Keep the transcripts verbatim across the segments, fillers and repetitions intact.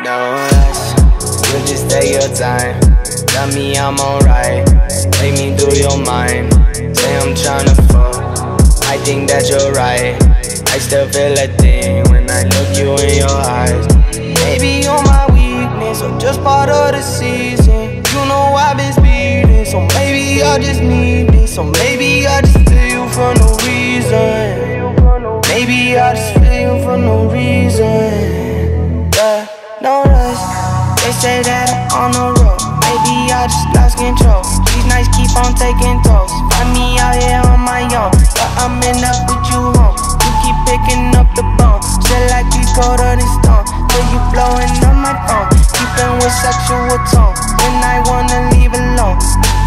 No rush, you just take your time. Tell me I'm alright, take me through your mind. Say I'm tryna fuck, I think that you're right. I still feel a thing when I look you in your eyes. Maybe you're my weakness or just part of the season. You know I've been speeding, so maybe I just need this. So maybe I just feel you for no reason. Maybe I just feel you for no reason. Yeah, no rush. They say that I'm on the road. Maybe I just lost control. These nights keep on taking tolls. Find me out here on my own, but I'm in up with you home. You keep picking up the bone, still like you colder than stone. Till you blowing on my phone, keeping with sexual tone. When I wanna leave alone,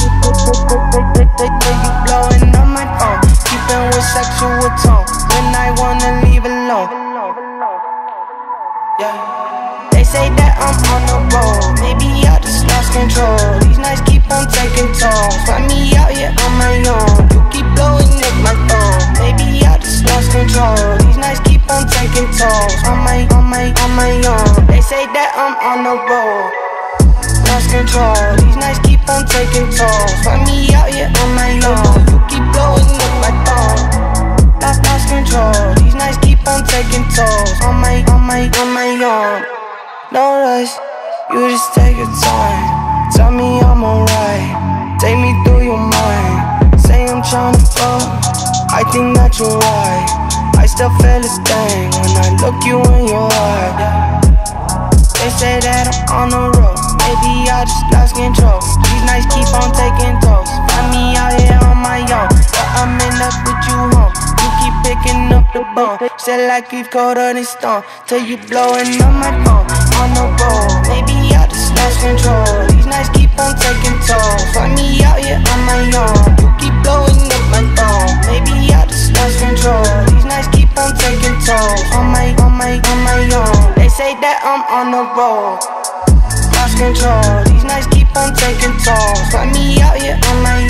till you blowing on my phone, keeping with sexual tone. When I wanna leave alone. Yeah. They say that I'm on the road, maybe I just lost control. These nights keep on taking tolls. Find me out here on my own. You keep blowing up my phone, maybe I just lost control. These nights keep on taking tolls. On my, on my, on my own. They say that I'm on the road, lost control. These nights keep on taking tolls. Find me out here on my own. You keep blowing up my phone, lost, lost control. These nights keep on taking tolls. On my, on my, on my own. No rush, you just take your time. Tell me I'm alright, take me through your mind. Say I'm tryna fuck, I think that you're right. I still feel a thing when I look you in your eye. They say that I'm on the road, maybe I just lost control. These nights keep on taking tolls. Find me out here on my own, but I'm in up with you home. You keep picking up the bone, still like you've colder than stone. Till you blowing on my phone. On the road, maybe I just lost control. These nights keep on taking tolls. Find me out here on my own. You keep blowing up my phone, maybe I just lost control. These nights keep on taking tolls. On my, on my, on my own. They say that I'm on the road, lost control. These nights keep on taking tolls. Find me out here on my